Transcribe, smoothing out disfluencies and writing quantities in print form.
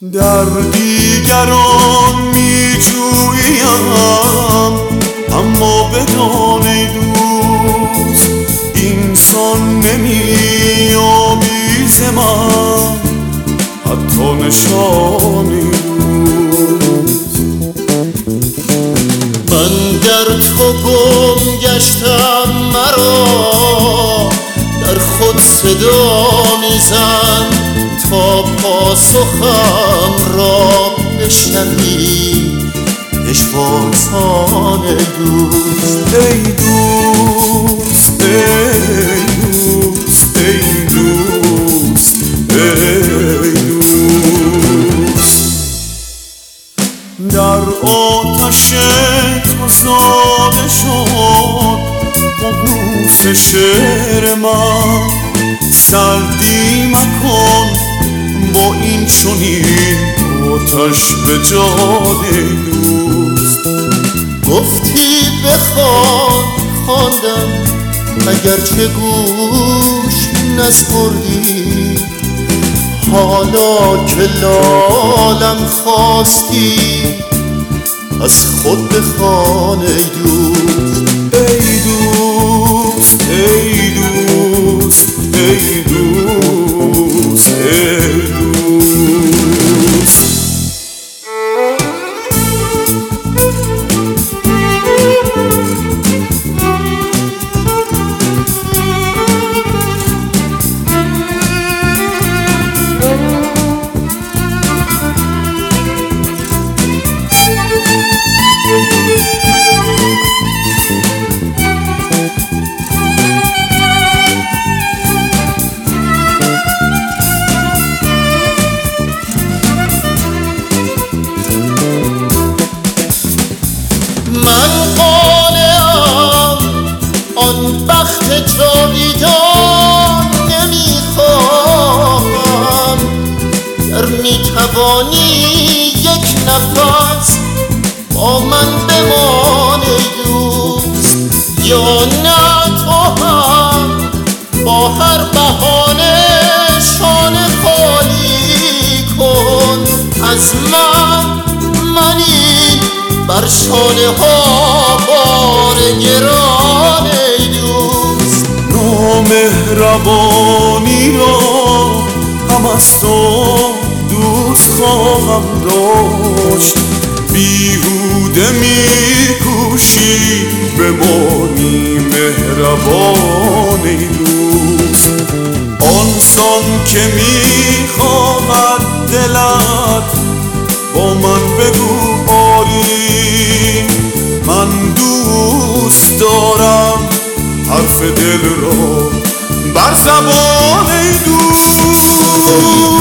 در دیگران می جویم، اما بدان ای دوست اینسان نمی یابی ز من حتی نشانی دوست. من در تو گم گشتم، مرا در خود صدا میزن تا پاسخم را بشنوی پشواسان دوست. ای دوست ای دوست ای دوست ای دوست، در آتش تو زاده شد ققنوس شعر من. سردی مکن با این چنین آتش به جان دوست. گفتی بخوان، خواندم اگرچه گوش نسپردی. حالا که لالم خواستی از خود بخوان ای دوست. ای دوست ای دوست ای دوست ای دوست. من قانعم آن بخت جاویدان نمیخواهم. گر میتوانی یک نفس با من بمان ای دوست، یا نه تو هم با هر بهانه شانه خالی کن از من. این بر شانه ها بار گران ای دوست. نامهربانی را هم از تو دوست خواهم داشت. بیهوده میکوشی بمانی مهربان ای دوست. آنسان که میخواهد دلت با من بگو آری، من دوست دارم حرف دل را بر زبان ای دوست.